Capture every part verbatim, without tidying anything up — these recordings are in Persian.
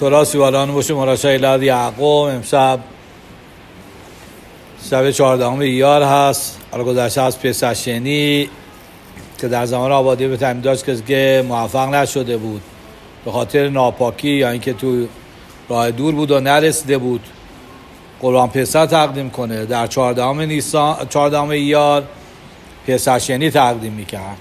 تورا سیوالان باشه مراشای لاد یعقوب. امشب شب چهاردهم ایار هست. حالا گذشته از پسشینی که در زمان آبادی به تعمید داشت کسی که موفق نشده بود به خاطر ناپاکی یا اینکه تو راه دور بود و نرسیده بود قربان پسر تقدیم کنه، در چهاردهم نیسان چهاردهم ایار پسشینی تقدیم میکرد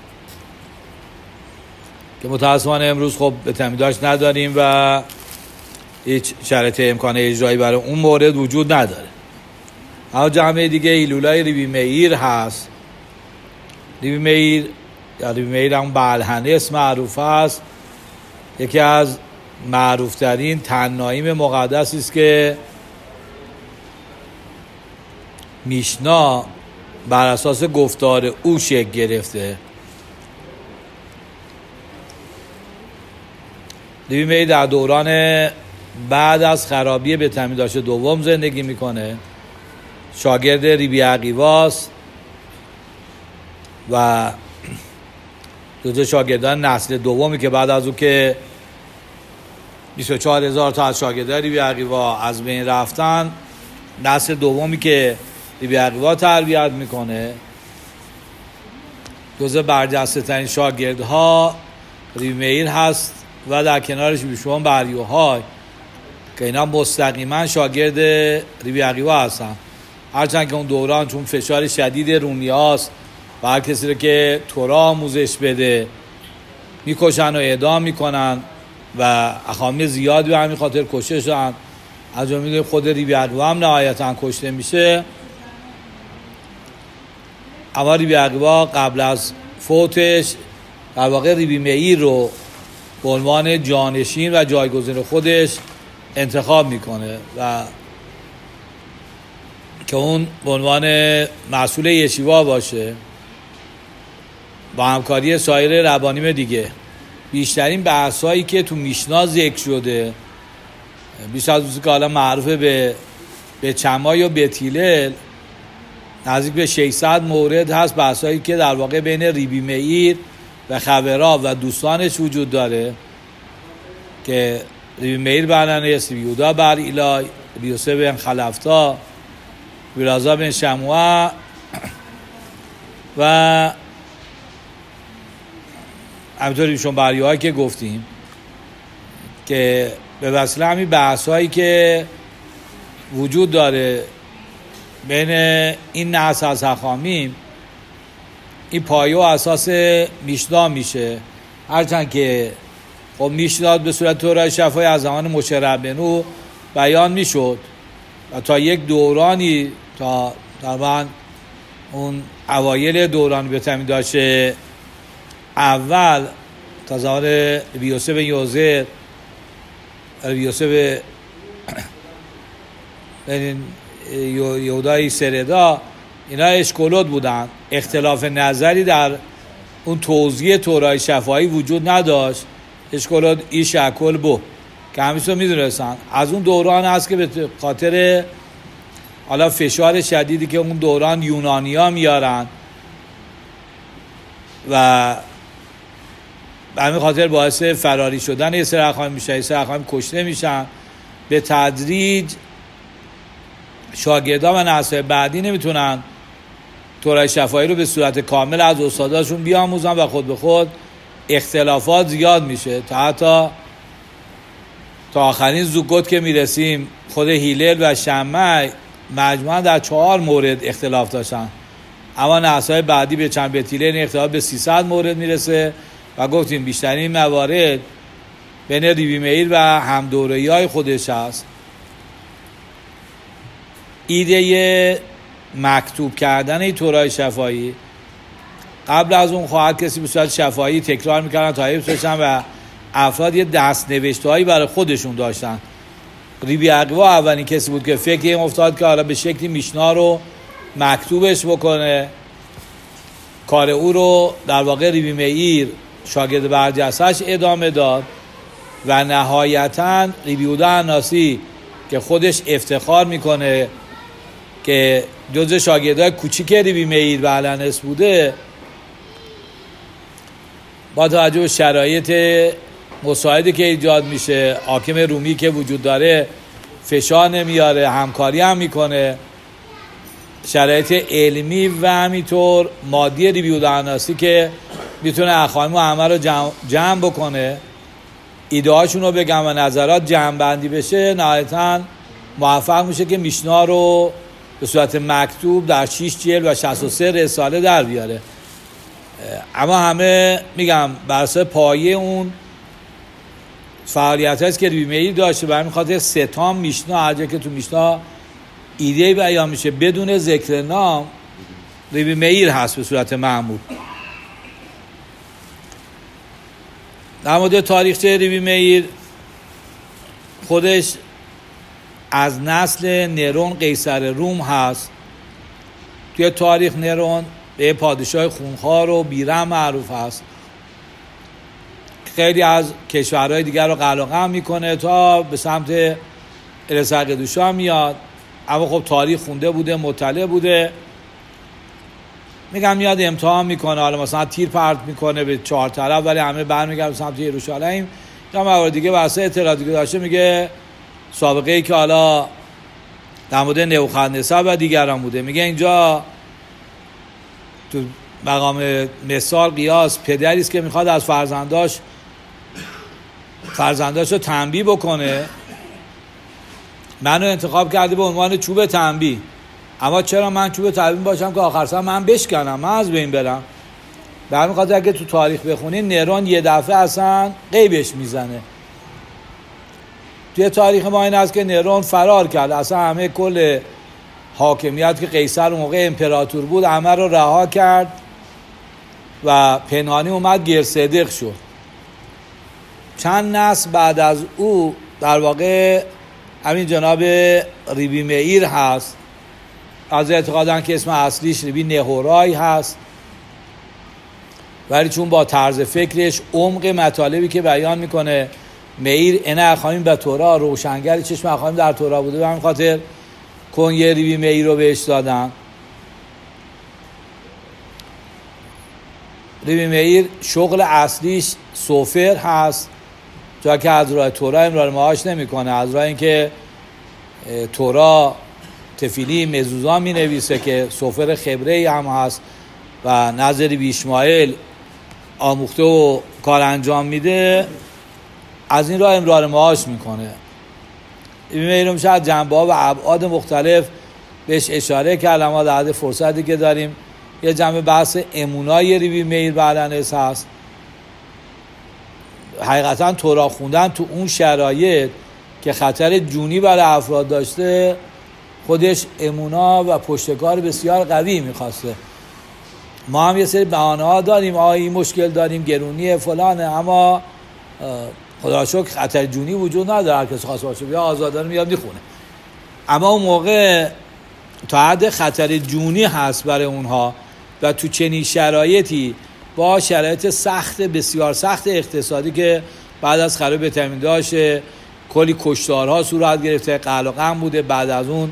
که متاسفانه امروز خب به تعمید داشت نداریم و هیچ شرط امکان اجرایی برای اون مورد وجود نداره. اما جمعه دیگه هیلولای ریبی مییر هست. ریبی مییر یا ریبی مییر هم بلحنس معروف هست. یکی از معروف ترین تنایم مقدسی است که میشنا بر اساس گفتار او شکل گرفته. ریبی مییر در دوران بعد از خرابی به تعمید داشت دوم زندگی میکنه. شاگرد ریبی عقیواست و جزو شاگردان نسل دومی که بعد از او که بیست و چهار هزار تا از شاگردان ریبی عقیوا از بین رفتن، نسل دومی که ریبی عقیوا تربیت میکنه جزو برجسته ترین شاگردها ریبی مییر هست و در کنارش بیشون بریوهای که اینا مستقیما شاگرد ریبی عقیوا هستن. هرچند که اون دوران چون فشار شدید رومی هاست و هر کسی رو که تورا آموزش بده میکشن و اعدام میکنن و اخامی زیادی به همین خاطر کشته شدن، از جمله خود ریبی عقیوا هم نهایتا کشته میشه. اما ریبی عقیوا قبل از فوتش در واقع ریبی مییر رو به عنوان جانشین و جایگزین خودش انتخاب میکنه و که اون به عنوان مسئول یشیوا باشه با همکاری سایر ربانیم دیگه. بیشترین بحثایی که تو میشنا ذکر شده، بیشتر از اون که حالا معروف به به چمای و بتیلل، نزدیک به ششصد مورد هست بحثایی که در واقع بین ریبی مییر و خبرا و دوستانش وجود داره که ریبی مییر برنانیست، ریبی یودا بر ایلای، ریبی یوسف بن خلفتا، ویرازا بن شموع و همینطور ایشون بریوهایی که گفتیم که به وسیله همین بحث هایی که وجود داره بین این نسل از حخامیم، این پایه و اساس میشنا میشه. هرچند که خب میشنا به صورت تورای شفاهی از زمان موشه ربنو بیان میشد و تا یک دورانی تا طبعا اون اوایل دوران به تعمید داشته اول تا زمان ریبی یوسف بن یوزر، ریبی یوسف بن یهودای سردا، اینا اشکالات بودن. اختلاف نظری در اون توضیح تورای شفاهی وجود نداشت. اشکالات ای شکل بو که همیشه میدونستن. از اون دوران هست که به خاطر حالا فشار شدیدی که اون دوران یونانی ها میارن و به همین خاطر باعث فراری شدن یه سری اخوانی میشه، یه سری اخوانی کشته میشن. به تدریج شاگردان و نسل بعدی نمیتونن تورای شفاهی رو به صورت کامل از استاداشون بیاموزن و خود به خود اختلافات زیاد میشه تا حتی تا آخرین زوگوت که میرسیم خود هیلل و شمع مجموعا در چهار مورد اختلاف داشتن، اما نسل‌های بعدی به چند بتیله این اختلاف به سیصد مورد میرسه و گفتیم بیشترین موارد بین ریبی مییر و همدوره‌ای های خودش هست. ایده مکتوب کردن این تورای شفاهی قبل از اون خواهد کسی به صورت شفاهی تکرار میکردن تا حفظ بشن و افراد یه دست نوشته هایی برای خودشون داشتن. ریبی عقیوا اولین کسی بود که فکر این افتاد که حالا به شکلی میشنا رو مکتوبش بکنه. کار او رو در واقع ریبی مییر شاگرد برجسته‌اش ادامه داد و نهایتاً ریبی یهودا عناسی که خودش افتخار میکنه که جزء شاگردای کوچیک ریبی مییر و بلحنس بوده، با توجه به شرایط مساعده که ایجاد میشه، حاکم رومی که وجود داره فشار نمیاره، همکاری هم میکنه، شرایط علمی و همینطور مادی ریویو درناسی که میتونه اقایم و همه رو جمع, جمع بکنه، ایده هاشون رو بگم و نظرات جمع بندی بشه، نهایتاً موفق میشه که میشنا رو به صورت مکتوب در شش جلد و شصت و سه رساله در بیاره. اما همه میگم بر اساس پایه اون فعالیت هست که ریویو میل داشته، برای این خاطر سه تا میشنا هر جا که تو میشنا ایده بیان میشه بدون ذکر نام ریویو میل هست به صورت معمول. در مورد تاریخچه ریویو میل، خودش از نسل نرون قیصر روم هست. توی تاریخ نرون به پادشاه خونخوار و بیرحم معروف هست. خیلی از کشورهای دیگر رو قلقم میکنه تا به سمت ارسقدوشا میاد، اما خب تاریخ خونده بوده، مطلع بوده. میگم میاد امتحان میکنه، حالا مثلا تیر پرت میکنه به چهار طرف ولی همه برمیگردن به سمت یروشالیم. یا موارد دیگه واسه اطلاعاتی که داشته میگه سابقه ای که حالا در مورد نبوخدنصر و دیگران بوده. میگه اینجا تو مقام مثال قیاس پدری است که میخواد از فرزنداش فرزنداش رو تنبیه بکنه، منو انتخاب کرده به عنوان چوب تنبیه، اما چرا من چوب تنبیه باشم که آخر سر من بشکنم، من از بین برم؟ به همین خاطر اگه تو تاریخ بخونین نرون یه دفعه اصلا غیبش میزنه. توی تاریخ ما این است که نرون فرار کرد، اصلا همه کل حاکمیت که قیصر اون موقع امپراتور بود همه رو رها کرد و پنهانی اومد گرصدق شد. چند نسل بعد از او در واقع همین جناب ریویو میل هست. از اعتقادن که اسم اصلیش ریویو نهورای هست، ولی چون با طرز فکرش عمق مطالبی که بیان میکنه میل اینه اخایم به تورا روشنگر چشم اخایم در تورا بوده، به همین خاطر کنیه ریویو میل رو بهش دادن. ریویو میل شغل اصلیش سوفر هست، جا که از راه تورا امرار معاش نمی کنه، از راه این که تورا تفیلی مزوزا می نویسه که سوفر خبره هم هست و نظر ریویو اسماعیل آموخته و کار انجام میده، از این راه امرار معاش میکنه. ریویو میل رو میشه از جنبه ها و ابعاد مختلف بهش اشاره کرد، اما در حد فرصتی که داریم یه جنبه بحث امونای ریویو میل بعدنش هست. حقیقتا تورا خوندن تو اون شرایط که خطر جونی برای افراد داشته خودش امونا و پشتکار بسیار قوی میخواسته. ما هم یه سری بهانه ها داریم، آه این مشکل داریم، گرونی فلانه، اما خدا شکر خطر جونی وجود نداره، هر کسی خواست باشه بیا آزادانه میاد میخونه. اما اون موقع تا حد خطر جونی هست برای اونها و تو چنین شرایطی با شرایط سخت بسیار سخت اقتصادی که بعد از خراب تامین داشته کلی کشتارها صورت گرفته، قحط و غم بوده، بعد از اون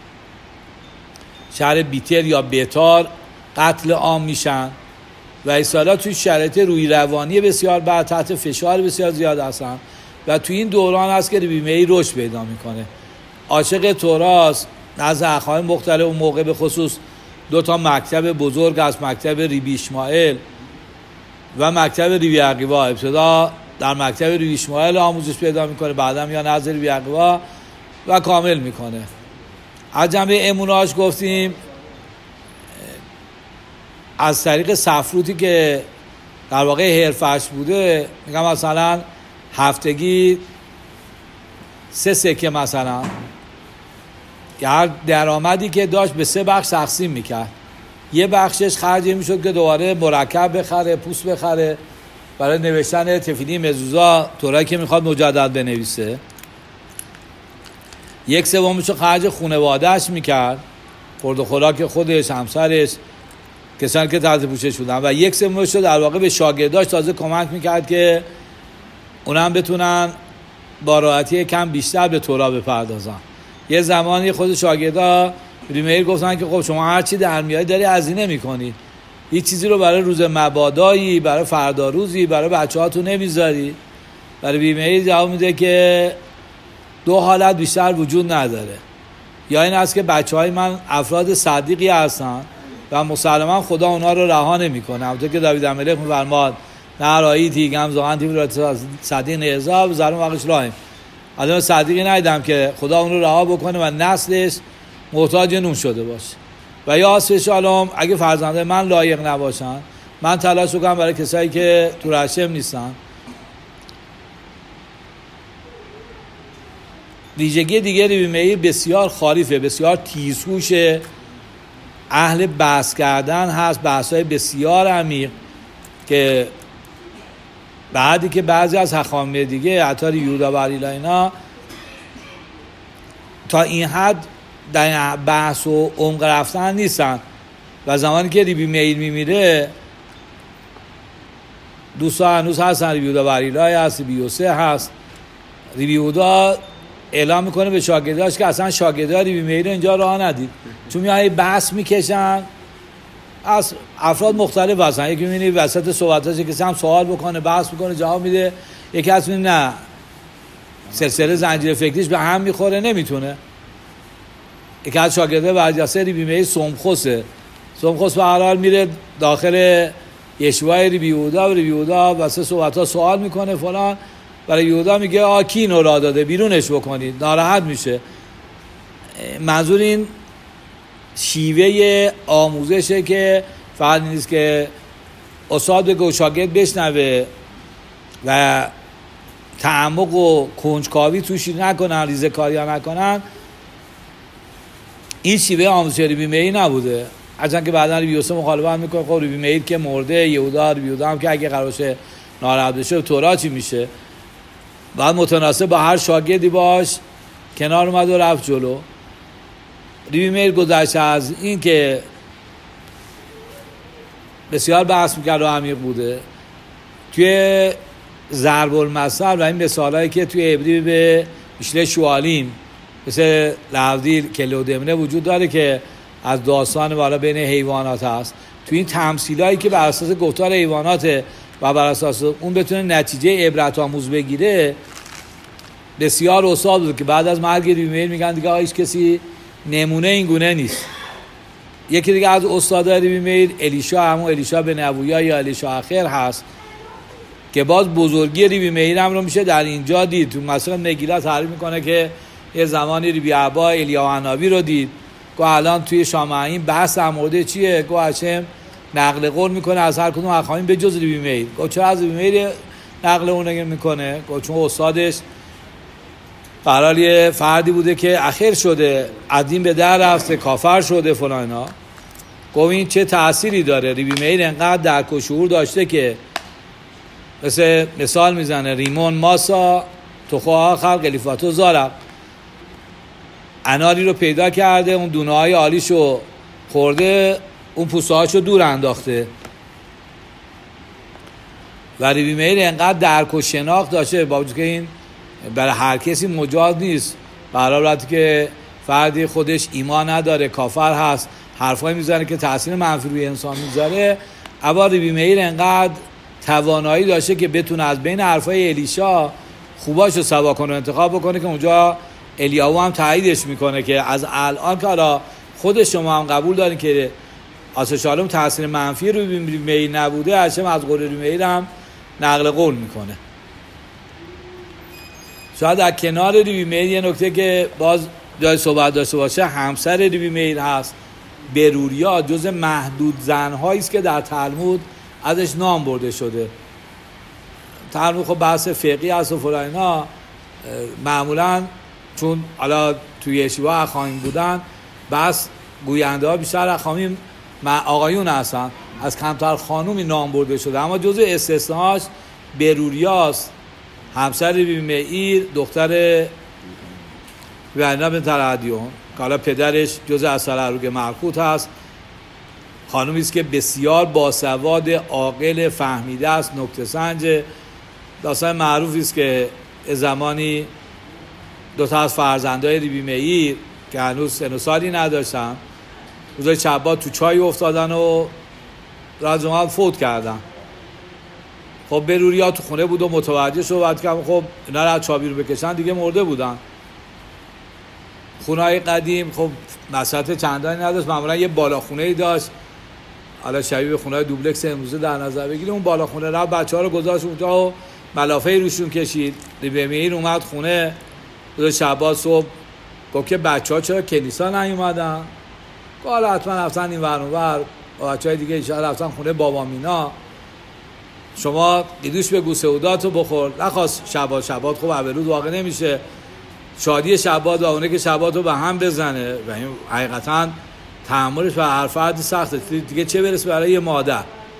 شهر بیتر یا بیتار قتل عام میشن و ایسالا توی شرایط روی روانی بسیار بعد تحت فشار بسیار زیاد هستن و توی این دوران هست که ریویو میل رشد پیدا میکنه. عاشق توراست، نزد اخوان مختلف اون موقع به خصوص دو تا مکتب بزرگ از مکتب ریویو اسماعیل و مکتب ریویو عقیبا. ابتدا در مکتب ریویو اسماعیل آموزش پیدا میکنه، بعدا یا نزد ریویو عقیبا و کامل میکنه. از جنبه اموناش گفتیم از طریق سفروتی که در واقع حرفش بوده، میگم مثلا هفتگی سه سکه مثلا هر درآمدی که داشت به سه بخش تقسیم میکرد، یه بخشش خرج میشد که دوباره مرکب بخره، پوست بخره برای نوشتن تفیلی مزوزا طورایی که میخواد مجدد بنویسه، یک سومش رو خرج خانواده‌اش میکرد، خورد و خوراک خودش، همسرش، کسانی که تحت پوشش بودن، و یک سومش رو در واقع به شاگرداش تازه کمک میکرد که اونم بتونن با راحتی کم بیشتر به تورا بپردازن. یه زمانی خود شاگردا ریویو میل گفتن که خب شما هر چی در میاری داری هزینه میکنی، هیچ چیزی رو برای روز مبادایی، برای فردا روزی، برای بچه‌هاتون نمیذاری. برای بیمه جواب میده که دو حالت بیشتر وجود نداره. یا این است که بچه های من افراد صدیقی هستن و مسلما خدا اونا رو رها نمیکنه. همونطور که داوود الملک میفرماد نه رایتی گم زغن تیم را صدیق نهزاب زرون وقتش راهیم. آدم صدیقی ندیدم که خدا اون رو رها بکنه و نسلش محتاج نون شده باشه. و یا آسفش علام اگه فرزنده من لایق نباشن، من تلاش میکنم برای کسایی که تو رشم نیستن. ویژگی دیگه بیمه بسیار خاریفه، بسیار تیزهوشه، اهل بحث کردن هست، بحث‌های بسیار عمیق که بعدی که بعضی از حکام دیگه حتی یهودا بریلا اینا تا این حد در بحث و عمق رفتن نیستن و زمانی که ریبی میل میمیره دوستا هنوز هستن. ریبی یهودا بریلای هست، ریبی یوسه هست. ریبی یهودا اعلام میکنه به شاگرداش که اصلا شاگردا ریبی میل اینجا راه ندید، چون میای بحث میکشن از افراد مختلف هستن. یکی میبینی وسط صحبتاش کسی هم سوال بکنه، بحث میکنه، جواب میده. یکی از میبینی نه سلسله زنجیره فکریش به هم میخوره، نمیتونه. یکی از شاگرده برجسته ریبی میل سمخوسه. سمخوس به هر حال میره داخل یشوای ریبی یهودا و ریبی یهودا واسه صحبت‌ها سوال میکنه فلان. برای یهودا میگه آ کی اینو راه داده، بیرونش بکنید، ناراحت میشه. منظور این شیوه آموزشه که فقط نیست که استاد بگه و شاگرد بشنوه و تعمق و کنجکاوی توش نکنن، ریزه کاری نکنن. این شیوه آموزش ریبی میل نبوده. هرچند که بعدا ریبی یوسف مخالفت میکنه، خب ریبی میل که مرده، یهودا ریبی یهودا هم که اگه قرار باشه ناراحت بشه تورا چی میشه؟ بعد متناسب با هر شاگردی باش کنار اومد و رفت جلو. ریبی میل گذشته از این که بسیار بحث میکرد و عمیق بوده توی ضرب المثل و این مثالایی که توی عبری به میشله شوالیم مثل لفظی کله و دمنه وجود داره که از داستان والا بین حیوانات هست. توی این تمثیلایی که بر اساس گفتار حیوانات و بر اساس اون بتونه نتیجه عبرت آموز بگیره بسیار استاد بود که بعد از مرگ ریبی میل میگن دیگه هیچ کسی نمونه این گونه نیست. یکی دیگه از استادای ریبی میل الیشا، همون الیشا بن ابویا یا الیشا آخر هست که باز بزرگی ریبی میل هم رو میشه در اینجا دید. تو مثلا مگیلا تعریف میکنه که یه زمانی ریبی ابا الیا عنابی رو دید که الان توی شامعین بحث در مورد چیه، که هاشم نقل قول میکنه از هر کدوم اخوانیم به جز ریبی میل. که چرا از ریبی میل نقل اون میکنه؟ که چون استادش برحال یه فردی بوده که اخیر شده، عدیم به در رفته، کافر شده فلان اینا. گفت این چه تأثیری داره؟ ریبی میل انقدر درک و شعور داشته که مثل مثال میزنه ریمون ماسا تو خواه خلق الیفاتو زارب، اناری رو پیدا کرده، اون دونه های عالیشو خورده، اون پوسته هاشو دور انداخته. و ریبی میل انقدر درک و شناخت داشته با وجود که این برای هر کسی مجاز نیست. برای وقتی که فردی خودش ایمان نداره، کافر هست، حرفایی میزنه که تاثیر منفی روی انسان میذاره، اما ریبی میل انقدر توانایی داشته که بتونه از بین حرفای الیشا خوباشو سوا کنه و انتخاب بکنه که اونجا الیاهو هم تاییدش میکنه که از الان که حالا خود شما هم قبول دارین که آسشالوم تاثیر منفی روی ریبی میل نبوده، هرچند از قول ریبی میل هم نقل قول میکنه. شاید در کنار ریبی میل یه نکته که باز جای صحبت داشته باشه، همسر ریبی میل هست. بروریا جز محدود زنهایی است که در تلمود ازش نام برده شده. تلمود خب بحث فقهی هست و فلان اینا، معمولا چون حالا توی یشیوا اخوانیم بودن بس گوینده ها بیشتر اخوانیم آقایون هستن، از کمتر خانومی نام برده شده. اما جزء استثناش بروریاست، همسر ریبی میل، دختر وینا بنت ترعدیون که حالا پدرش جزء اثر عروق مرکوت هست. خانومی است که بسیار باسواد، عاقل، فهمیده است، نکته سنج. داستان معروفی است که زمانی دو تا از فرزندای ریبی میل که هنوز سن و سالی نداشتن روزای شبات تو چای افتادن و رازومان فوت کردن. خب بروریا تو خونه بود و متوجه شد بعد که خب اینا رو از چابی رو بکشن دیگه مرده بودن. خونه‌های قدیم خب مساحت چندانی نداشت، معمولا یه بالاخونه‌ای داشت، حالا شبیه به خونه‌های دوبلکس امروزه در نظر بگیریم. اون بالاخونه رفت بچه‌ها رو گذاشت اونجا و ملافه روشون کشید. ریبیمیر اومد خونه روز شب صبح گفت که بچه‌ها چرا کلیسا نیومدن؟ گفت حالا حتما رفتن این ور اون ور، بچه‌های دیگه ایشالا رفتن خونه بابا مینا. شما قیدوش بگو سعوداتو بخور. نخواست شبات شبات خب اولود واقع نمیشه، شادی شبات و اونه که شباتو به هم بزنه و این حقیقتا تحملش به هر فرد سخته دیگه، چه برسه برای یه مادر.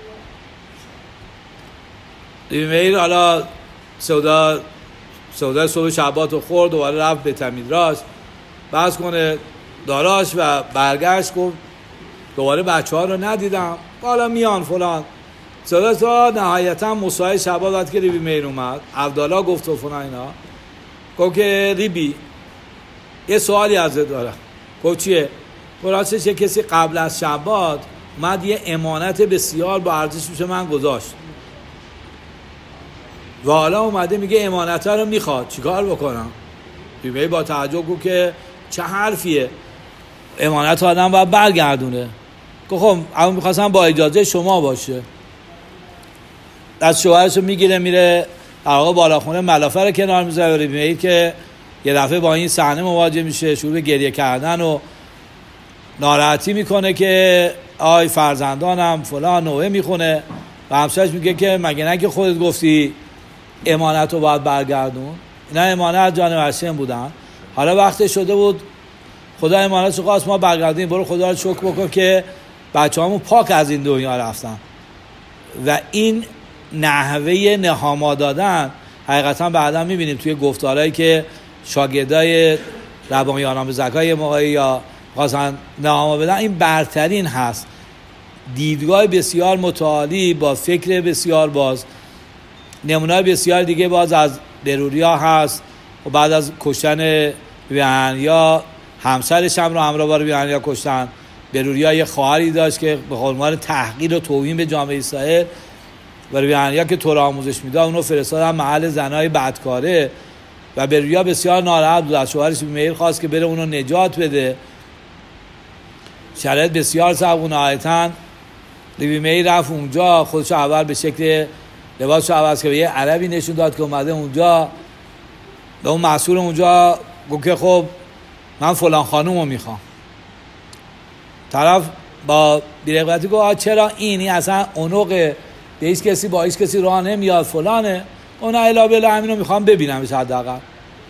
ریبیمیر حالا سعودا سعودا صبح شباتو خورد و دوباره رفت به تمیدراش بس کنه داراش و برگشت گفت دوباره بچه ها رو ندیدم، حالا میان فلان. سعودا تا نهایتا مساعد شبات وقتی که ریبیمیر اومد عبدالله گفت و فلان اینا، گفت که ریبی یه سوالی ازت دارم. گفت چیه؟ راستش یه کسی قبل از شبات اومد یه امانت بسیار با ارزش میشه من گذاشت و حالا اومده میگه امانت رو میخواد، چیکار بکنم؟ بیبی با تعجب گفت که چه حرفیه، امانت آدم باید برگردونه. گفت خب اما میخواستم با اجازه شما باشه. از شوهرشو میگیره میره در واقع بالاخونه ملافه رو کنار میذاره. بیبی که یه دفعه با این صحنه مواجه میشه، شروع به گریه کردن و ناراحتی میکنه که آی فرزندانم فلان نوعه میخونه و همسرش میگه که مگه نه که خودت گفتی امانت رو باید برگردون؟ اینا امانت جانب هاشم بودن، حالا وقت شده بود خدا امانت رو خواست ما برگردیم، برو خدا رو شکر بکن که بچه همون پاک از این دنیا رفتن. و این نحوه نهاما دادن حقیقتا بعدا میبینیم توی گفتارهایی که شاگردای ربانیان زکای موقعی یا خواستن نهاما بدن، این برترین هست. دیدگاه بسیار متعالی با فکر بسیار باز. نمونه بسیار دیگه باز از بروریا هست و بعد از کشتن بیانیا همسرش هم رو همراه با بیانیا کشتن. بروریا یه خواهری داشت که به عنوان تحقیر و توهین به جامعه اسرائیل و بیانیا که تورا آموزش میداد اونو فرستادن محل زنای بدکاره و بروریا بسیار ناراحت بود، از شوهرش میل خواست که بره اونو نجات بده. شرایط بسیار سخت و نهایتاً ریبیمیر رفت اونجا، خودش اول به شکل لباسش عوض که به یه عربی نشون داد که اومده اونجا. به اون مسئول اونجا گفت که خب من فلان خانومو میخوام. طرف با بی‌رغبتی گفت چرا اینی اصلا اونوقه به هیچ کسی با هیچ کسی راه نمیاد فلانه. اون الا بلا همینو میخوام ببینمش حداقل.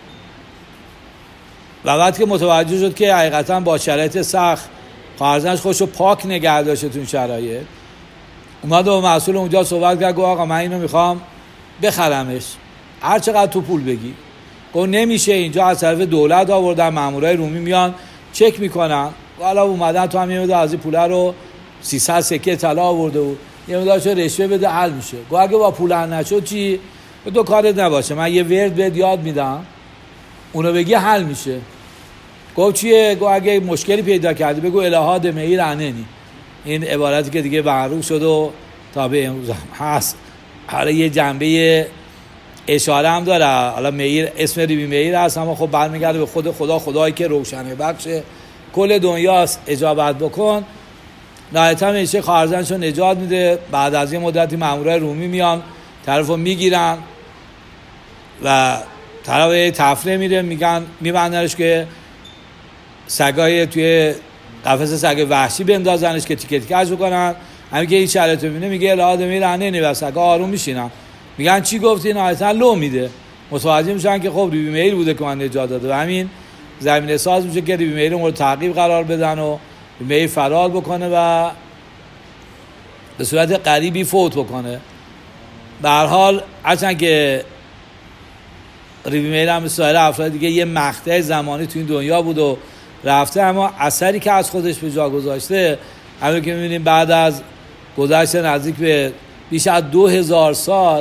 و وقتی که متوجه شد که حقیقتا با شرایط سخت خواهرزنش خودشو پاک نگه داشته تو این شرایط، اومد با مسئول اونجا صحبت کرد، گفت آقا من اینو میخوام بخرمش هر چقدر تو پول بگی. گفت نمیشه، اینجا از طرف دولت آوردن، مامورای رومی میان چک میکنن. حالا اومدن تو هم یه مقدار از این پوله رو سیصد سکه طلا آورده بود، یه مقدار چه رشوه بده حل میشه. گفت اگه با پول حل نشد چی؟ دو کارت نباشه، من یه ورد بهت یاد میدم اونو بگی حل میشه. گفت چیه؟ گفت اگه مشکلی پیدا کردی بگو الها دمهیر عننی. این عبارتی که دیگه معروف شد و تا به امروز هم هست. حالا یه جنبه اشاره هم داره، حالا مهیر اسم ریبی مهیر هست اما خب برمیگرده به خود خدا، خدایی که روشنه بخش کل دنیاست، اجابت بکن. نهایتا میشه خواهرزنشو نجات میده. بعد از یه مدتی مامورای رومی میان طرفو میگیرن و طرف تفره میره، میگن میبندنش که سگای توی قفس سگ وحشی بندازنش که تیکه تیکه‌اش بکنن. همین که این شرایط رو میبینه میگه الهاده میرنه نی و سگا آروم میشینن. میگن چی گفتی؟ نهایتا لو میده. متوجه میشن که خب ریبی مهیر بوده که من نجات داده و همین زمینه ساز میشه که ریبی مهیر مورد تعقیب قرار بدن و ریبی مهیر فرار بکنه و به صورت غریبی فوت بکنه. به هر حال هرچند که ریبی مهیر هم مثل افراد دیگه یه مقطع زمانی تو این دنیا بود و رفته، اما اثری که از خودش به جا گذاشته همون که می‌بینیم بعد از گذشت نزدیک به بیش از دو هزار سال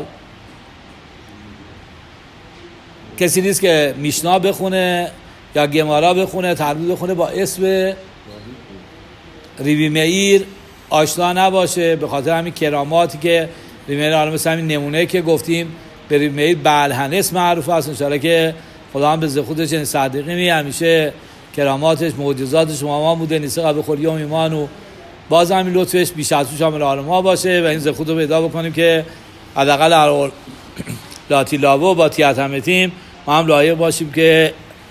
کسی نیست که میشنا بخونه یا گمارا بخونه، تلمود بخونه با اسم ریبی مهیر آشنا نباشه، به خاطر همین کراماتی که ریبی حالا مثل همین نمونه که گفتیم به ریبی بلحنس معروف است، انشاءالله که خدا هم به زخودش این صدیقی می همیشه کراماتش معجزاتش ما بوده نیسه قبل خوری و ایمان و باز همین لطفش بیش از تو شامل عالم ها باشه و این زخود رو پیدا بکنیم که حداقل لاتی لاو با تیات همتیم ما هم لایق باشیم که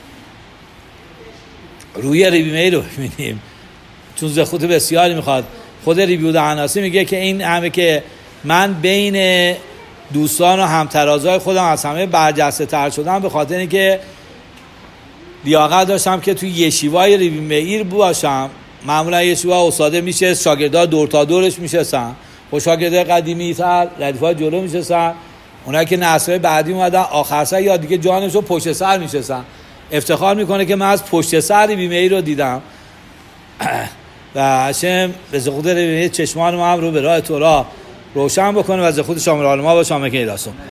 روی ریبی رو ببینیم، چون زخود بسیاری میخواد. خود ریبیود عناسی میگه که این همه که من بین دوستان و همترازای خودم از همه برجسته تر شدم به خاطر اینکه لیاقت داشتم که توی یشیوای ریبی مییر باشم. معمولا یشیوا استاده میشه، شاگردا دور تا دورش میشستن، و شاگردای قدیمی تر ردیفای جلو میشستن، اونایی که نسل بعدی اومدن آخر سر یا دیگه جانشو پشت سر میشستن. افتخار میکنه که من از پشت سر ریبی مییر رو دیدم و هشم به زخود ریبی چشمان ما هم رو به راه تورا روشن بکنه و زخود شامل عالم‌ها با شامل که ایراسون.